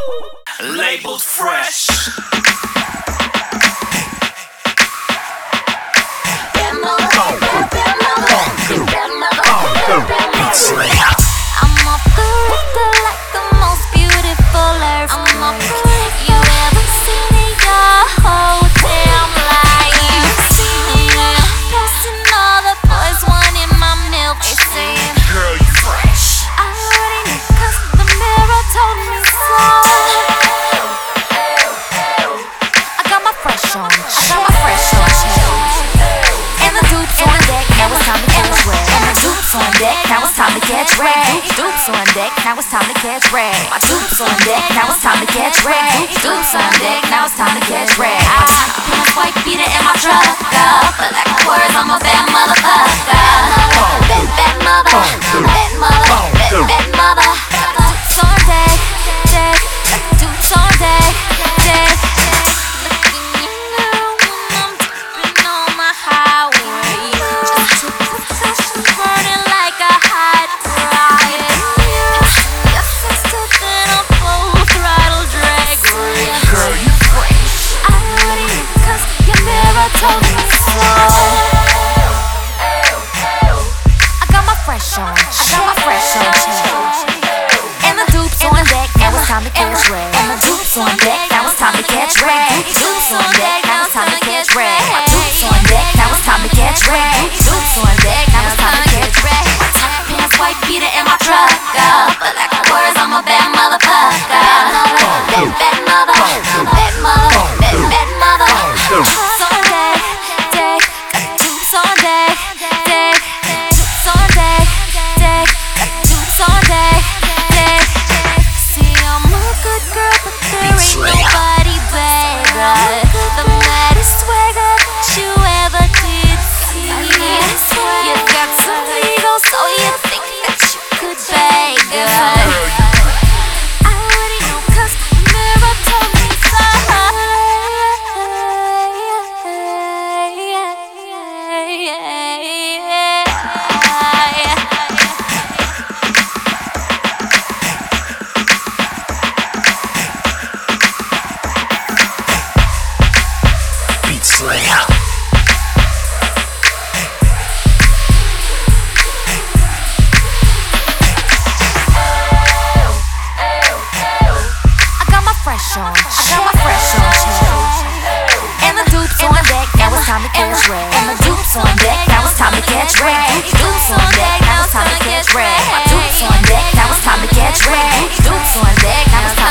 Labeled fresh. I'm off the Richter like the most beautiful earth. I'm off the Richter. You ever seen it, your whole damn life? Posting all the boys wanting my milk. They saying, girl, you fresh. I already knew 'cause the mirror told me so. I got my fresh on, and the dupes on deck, now it's time to catch red. And the dupes on deck, now it's time to catch red. Dupes on deck, now it's time to catch red. My dupes on deck, now it's time to catch red. Dupes on deck, now it's time to catch red. I was trying to put a white beater in my truck, but like my words, I'm a bad motherfucker. Bad mother, bad mother, bad mother. Got the dupes on deck, deck. Got the dupes on deck, deck. Looking younger when I'm dipping on my highway. Just took the fashion, burning like a hot riot. You're faster than a full throttle drag race. Girl, you fresh. I already knew 'cause your mirror told me so. I got my fresh on, and the dupes on deck, now it's time to catch red. And the dupes on deck, now it's time to catch red. Dupes on deck, now it's time to catch red. My dupes on deck, now it's time to catch red. Dupes on deck, now it's time to catch red. My tight pants, white beater in my truck, but like my words, I'm a bad motherfucker. Bad mother, bad mother, bad mother. Dupes on deck, deck. Got the dupes on deck, deck. Dupes on deck, deck. Got the dupes on deck, deck. See, I'm a good girl, but there ain't nobody better. The maddest swagger that you ever did see. You got some ego, so you think that you could beg her. I already know 'cause the mirror told me so. Beat Slayer. I got my fresh on, and the dupes on deck, now it's time to catch red. And the dupes on deck, now it's time to catch red. Dupes on deck, now it's time to catch red. My dupes on deck, now it's time to catch red. Dupes on deck, now it's time